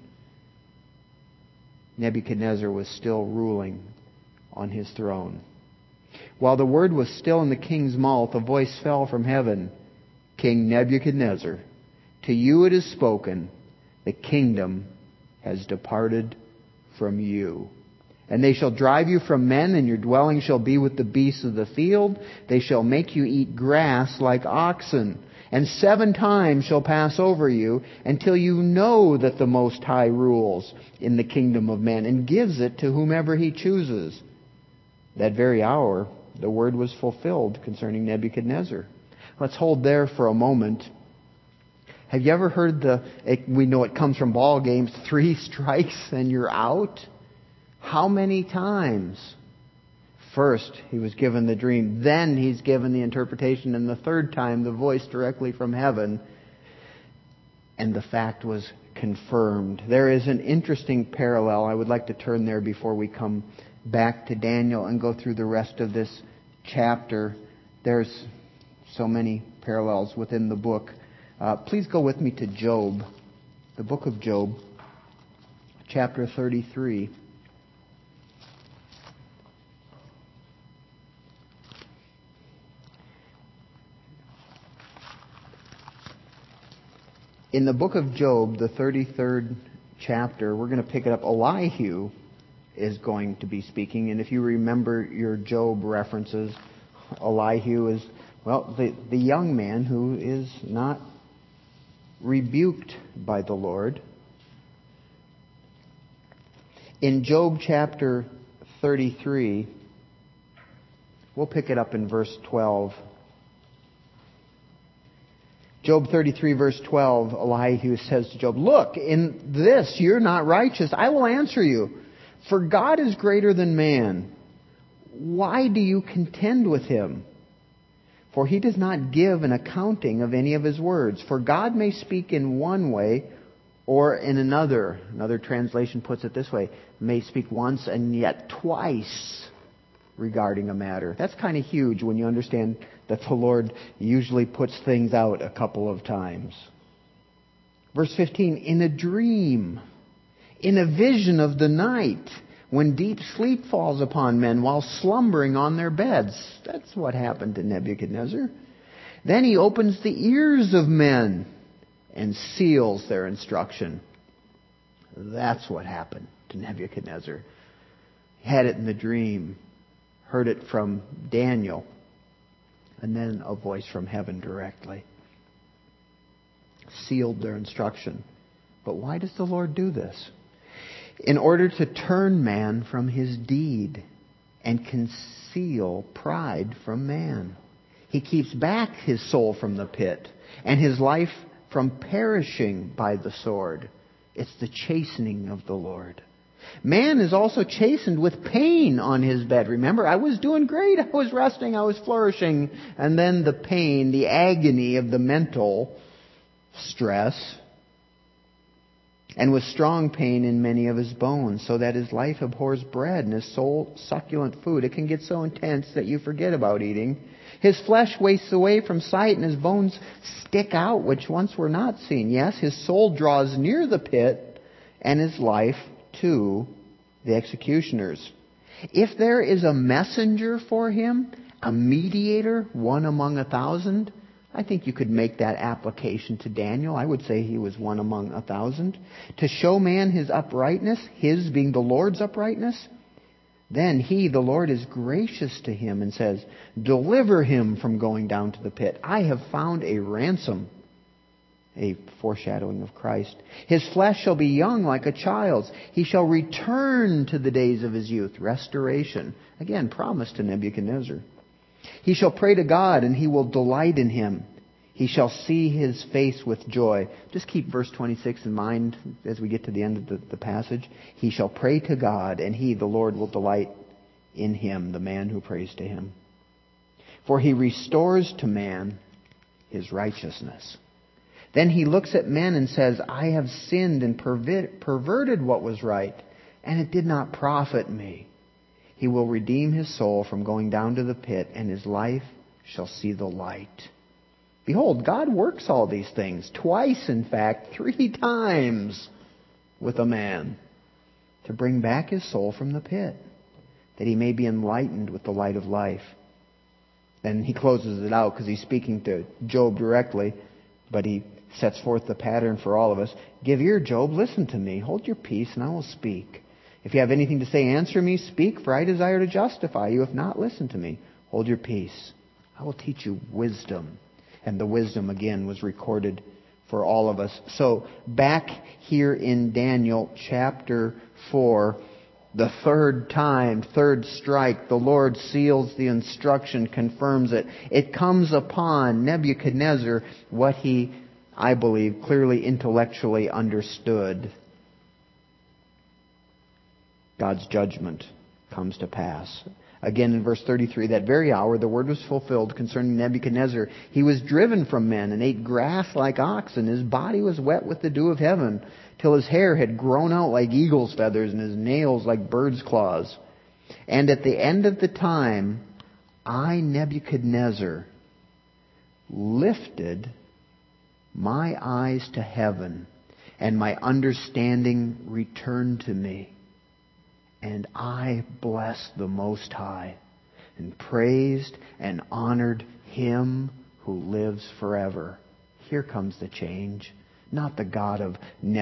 Nebuchadnezzar was still ruling on his throne. While the word was still in the king's mouth, a voice fell from heaven. King Nebuchadnezzar, to you it is spoken, the kingdom has departed from you. And they shall drive you from men, and your dwelling shall be with the beasts of the field. They shall make you eat grass like oxen. And 7 times shall pass over you, until you know that the Most High rules in the kingdom of men, and gives it to whomever He chooses. That very hour, the word was fulfilled concerning Nebuchadnezzar. Let's hold there for a moment. Have you ever heard we know it comes from ball games, 3 strikes and you're out? How many times? First, he was given the dream. Then he's given the interpretation. And the third time, the voice directly from heaven. And the fact was confirmed. There is an interesting parallel. I would like to turn there before we come back to Daniel and go through the rest of this chapter. There's so many parallels within the book. Please go with me to Job, the book of Job, chapter 33. In the book of Job, the 33rd chapter, we're going to pick it up. Elihu is going to be speaking. And if you remember your Job references, Elihu is, well, the young man who is not rebuked by the Lord. In Job chapter 33, we'll pick it up in verse 12. Job 33 verse 12, Elihu says to Job, look, in this you're not righteous. I will answer you. For God is greater than man. Why do you contend with him? For he does not give an accounting of any of his words. For God may speak in one way or in another. Another translation puts it this way, may speak once and yet twice regarding a matter. That's kind of huge when you understand that the Lord usually puts things out a couple of times. Verse 15, in a dream, in a vision of the night, when deep sleep falls upon men while slumbering on their beds. That's what happened to Nebuchadnezzar. Then he opens the ears of men and seals their instruction. That's what happened to Nebuchadnezzar. He had it in the dream, heard it from Daniel, and then a voice from heaven directly. Sealed their instruction. But why does the Lord do this? In order to turn man from his deed and conceal pride from man. He keeps back his soul from the pit and his life from perishing by the sword. It's the chastening of the Lord. Man is also chastened with pain on his bed. Remember, I was doing great. I was resting. I was flourishing. And then the pain, the agony of the mental stress. and with strong pain in many of his bones, so that his life abhors bread and his soul succulent food. It can get so intense that you forget about eating. His flesh wastes away from sight, and his bones stick out, which once were not seen. Yes, his soul draws near the pit, and his life to the executioners. If there is a messenger for him, a mediator, one among 1,000, I think you could make that application to Daniel. I would say he was one among 1,000. To show man his uprightness, his being the Lord's uprightness, then he, the Lord, is gracious to him and says, deliver him from going down to the pit. I have found a ransom, a foreshadowing of Christ. His flesh shall be young like a child's. He shall return to the days of his youth. Restoration. Again, promised to Nebuchadnezzar. He shall pray to God, and he will delight in him. He shall see his face with joy. Just keep verse 26 in mind as we get to the end of the passage. He shall pray to God, and he, the Lord, will delight in him, the man who prays to him. For he restores to man his righteousness. Then he looks at men and says, I have sinned and perverted what was right, and it did not profit me. He will redeem his soul from going down to the pit, and his life shall see the light. Behold, God works all these things, twice in fact, 3 times with a man, to bring back his soul from the pit, that he may be enlightened with the light of life. Then he closes it out because he's speaking to Job directly, but he sets forth the pattern for all of us. Give ear, Job, listen to me. Hold your peace, and I will speak. If you have anything to say, answer me, speak, for I desire to justify you. If not, listen to me. Hold your peace. I will teach you wisdom. And the wisdom, again, was recorded for all of us. So, back here in Daniel chapter 4, the third time, third strike, the Lord seals the instruction, confirms it. It comes upon Nebuchadnezzar what he, I believe, clearly intellectually understood. God's judgment comes to pass. Again, in verse 33, that very hour the word was fulfilled concerning Nebuchadnezzar. He was driven from men and ate grass like oxen. His body was wet with the dew of heaven, till his hair had grown out like eagle's feathers and his nails like bird's claws. And at the end of the time, I, Nebuchadnezzar, lifted my eyes to heaven, and my understanding returned to me. And I blessed the Most High, and praised and honored Him who lives forever. Here comes the change. Not the God of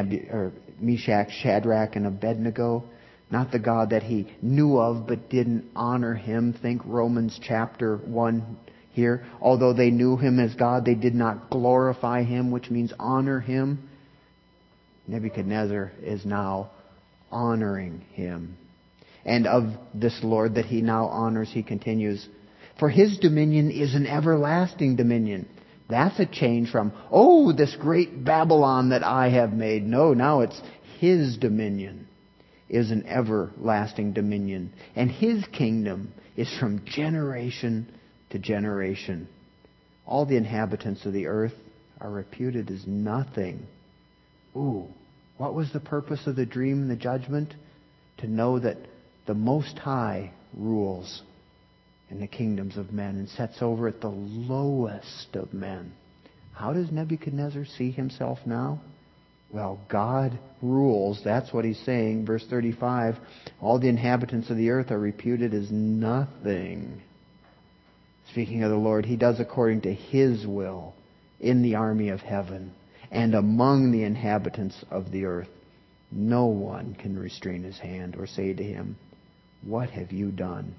Meshach, Shadrach, and Abednego. Not the God that he knew of but didn't honor Him. Think Romans chapter 1 here. Although they knew Him as God, they did not glorify Him, which means honor Him. Nebuchadnezzar is now honoring Him. And of this Lord that he now honors, he continues, for His dominion is an everlasting dominion. That's a change from, oh, this great Babylon that I have made. No, now it's His dominion is an everlasting dominion. And His kingdom is from generation to generation. All the inhabitants of the earth are reputed as nothing. Ooh, what was the purpose of the dream and the judgment? To know that the Most High rules in the kingdoms of men and sets over at the lowest of men. How does Nebuchadnezzar see himself now? Well, God rules. That's what he's saying. Verse 35, all the inhabitants of the earth are reputed as nothing. Speaking of the Lord, He does according to His will in the army of heaven and among the inhabitants of the earth. No one can restrain His hand or say to Him, what have you done?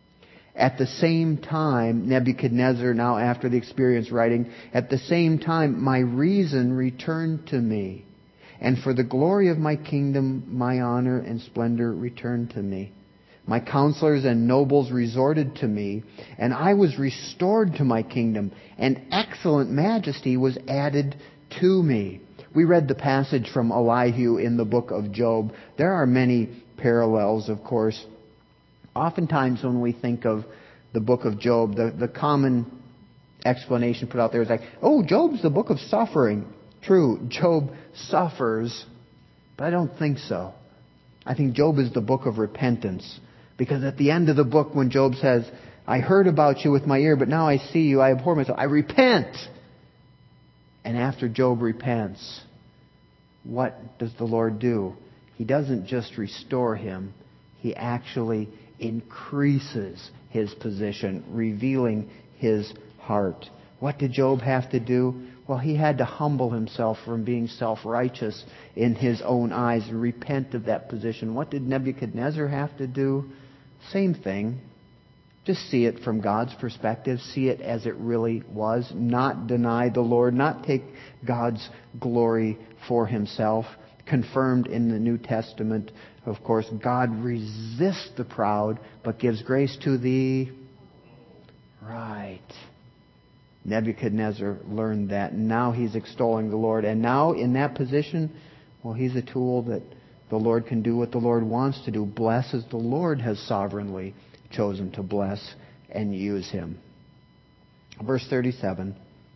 At the same time, Nebuchadnezzar, now after the experience writing, at the same time my reason returned to me, and for the glory of my kingdom my honor and splendor returned to me. My counselors and nobles resorted to me, and I was restored to my kingdom, and excellent majesty was added to me. We read the passage from Elihu in the book of Job. There are many parallels, of course. Oftentimes when we think of the book of Job, the common explanation put out there is like, oh, Job's the book of suffering. True, Job suffers, But I don't think so. I think Job is the book of repentance. Because at the end of the book, when Job says, I heard about you with my ear, but now I see you, I abhor myself, I repent. And after Job repents, what does the Lord do? He doesn't just restore him, He actually increases his position, revealing his heart. What did Job have to do? Well, he had to humble himself from being self-righteous in his own eyes and repent of that position. What did Nebuchadnezzar have to do? Same thing. Just see it from God's perspective. See it as it really was. Not deny the Lord. Not take God's glory for himself. Confirmed in the New Testament, of course, God resists the proud, but gives grace to the right. Nebuchadnezzar learned that. Now he's extolling the Lord. And now in that position, well, he's a tool that the Lord can do what the Lord wants to do. Bless as the Lord has sovereignly chosen to bless and use him. Verse 37.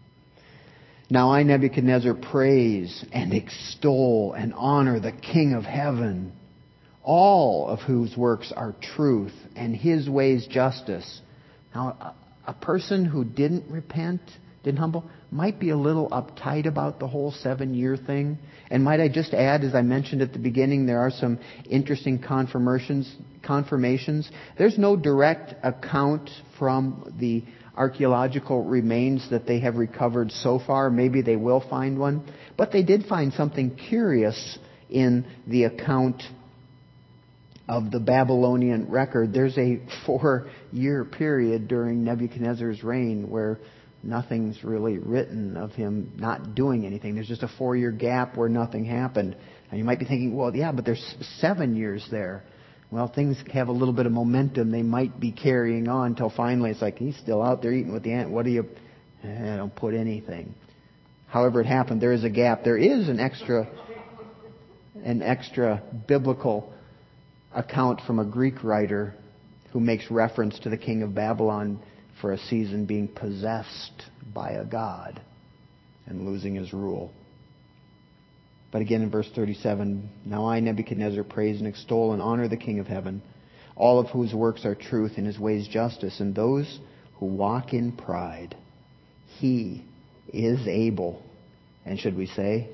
Now I, Nebuchadnezzar, praise and extol and honor the King of heaven, all of whose works are truth and his ways justice. Now, a person who didn't repent, didn't humble, might be a little uptight about the whole 7-year thing. And might I just add, as I mentioned at the beginning, there are some interesting confirmations. There's no direct account from the archaeological remains that they have recovered so far. Maybe they will find one. But they did find something curious in the account of the Babylonian record. There's a 4-year period during Nebuchadnezzar's reign where nothing's really written of him not doing anything. There's just a 4-year gap where nothing happened. And you might be thinking, well, yeah, but there's 7 years there. Well, things have a little bit of momentum. They might be carrying on until finally it's like, he's still out there eating with the ant. What do you... I don't put anything. However it happened, there is a gap. There is an extra biblical account from a Greek writer who makes reference to the king of Babylon for a season being possessed by a god and losing his rule. But again in verse 37, now I, Nebuchadnezzar, praise and extol and honor the King of heaven, all of whose works are truth and his ways justice, and those who walk in pride. He is able, and should we say,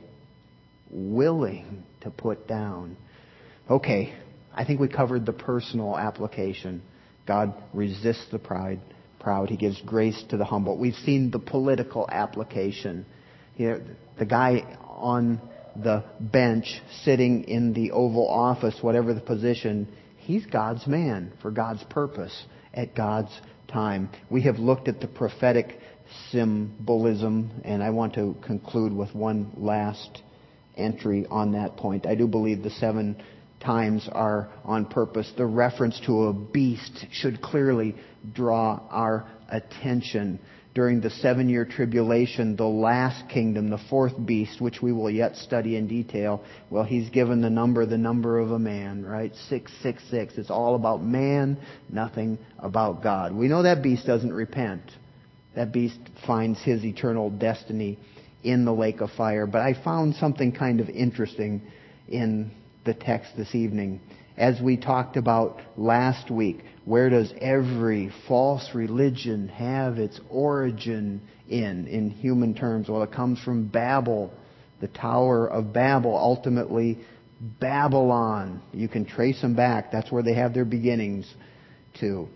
willing to put down. Okay, I think we covered the personal application. God resists the proud. He gives grace to the humble. We've seen the political application. Here, the guy on the bench sitting in the Oval Office, whatever the position, he's God's man for God's purpose at God's time. We have looked at the prophetic symbolism, and I want to conclude with one last entry on that point. I do believe the 7 times are on purpose. The reference to a beast should clearly draw our attention. During the 7-year tribulation, the last kingdom, the 4th beast, which we will yet study in detail, well, he's given the number of a man, right? 666. It's all about man, nothing about God. We know that beast doesn't repent. That beast finds his eternal destiny in the lake of fire. But I found something kind of interesting in the text this evening. As we talked about last week, where does every false religion have its origin in human terms? Well, it comes from Babel, the Tower of Babel, ultimately Babylon. You can trace them back. That's where they have their beginnings too.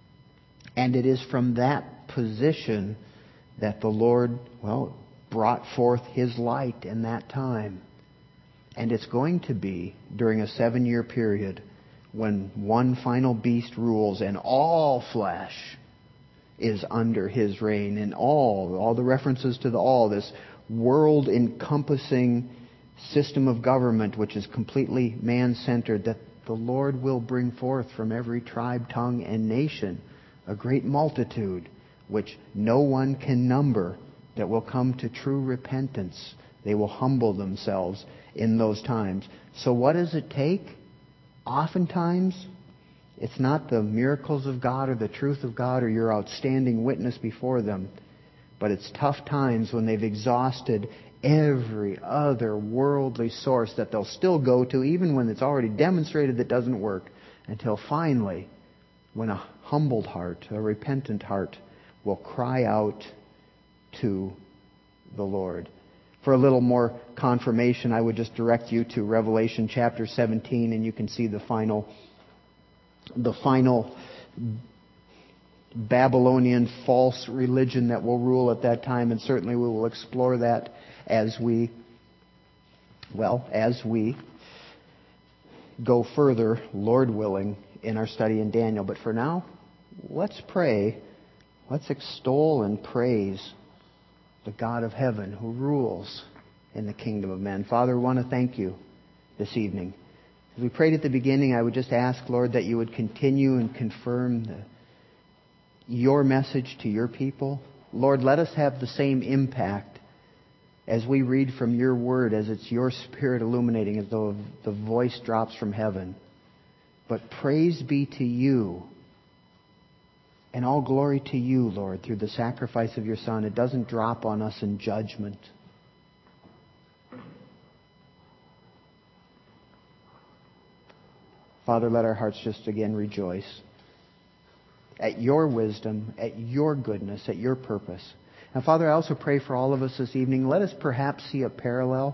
And it is from that position that the Lord, brought forth His light in that time. And it's going to be during a 7-year period when one final beast rules and all flesh is under his reign, and all the references to this world-encompassing system of government which is completely man-centered, that the Lord will bring forth from every tribe, tongue, and nation a great multitude which no one can number, that will come to true repentance. They will humble themselves in those times. So what does it take? Oftentimes, it's not the miracles of God or the truth of God or your outstanding witness before them, but it's tough times when they've exhausted every other worldly source that they'll still go to, even when it's already demonstrated that doesn't work, until finally, when a humbled heart, a repentant heart, will cry out to the Lord. For a little more confirmation, I would just direct you to Revelation chapter 17, and you can see the final Babylonian false religion that will rule at that time, and certainly we will explore that as we go further, Lord willing, in our study in Daniel. But for now, let's pray. Let's extol and praise the God of heaven who rules in the kingdom of men. Father, we want to thank you this evening. As we prayed at the beginning, I would just ask, Lord, that you would continue and confirm your message to your people. Lord, let us have the same impact as we read from your word, as it's your Spirit illuminating, as though the voice drops from heaven. But praise be to you, and all glory to you, Lord, through the sacrifice of your Son. It doesn't drop on us in judgment. Father, let our hearts just again rejoice at your wisdom, at your goodness, at your purpose. And Father, I also pray for all of us this evening. Let us perhaps see a parallel.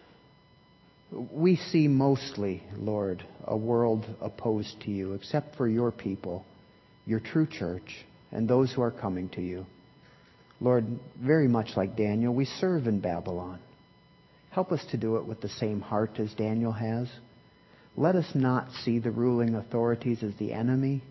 We see mostly, Lord, a world opposed to you, except for your people, your true church, and those who are coming to you. Lord, very much like Daniel, we serve in Babylon. Help us to do it with the same heart as Daniel has. Let us not see the ruling authorities as the enemy,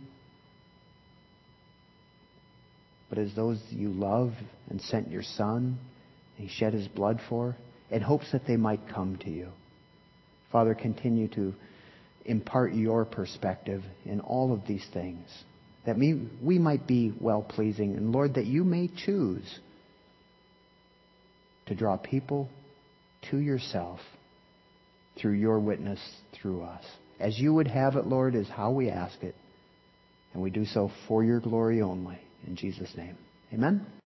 but as those you love and sent your Son, and He shed His blood for, in hopes that they might come to you. Father, continue to impart your perspective in all of these things, that we might be well-pleasing, and Lord, that you may choose to draw people to yourself through your witness through us. As you would have it, Lord, is how we ask it, and we do so for your glory only. In Jesus' name, amen.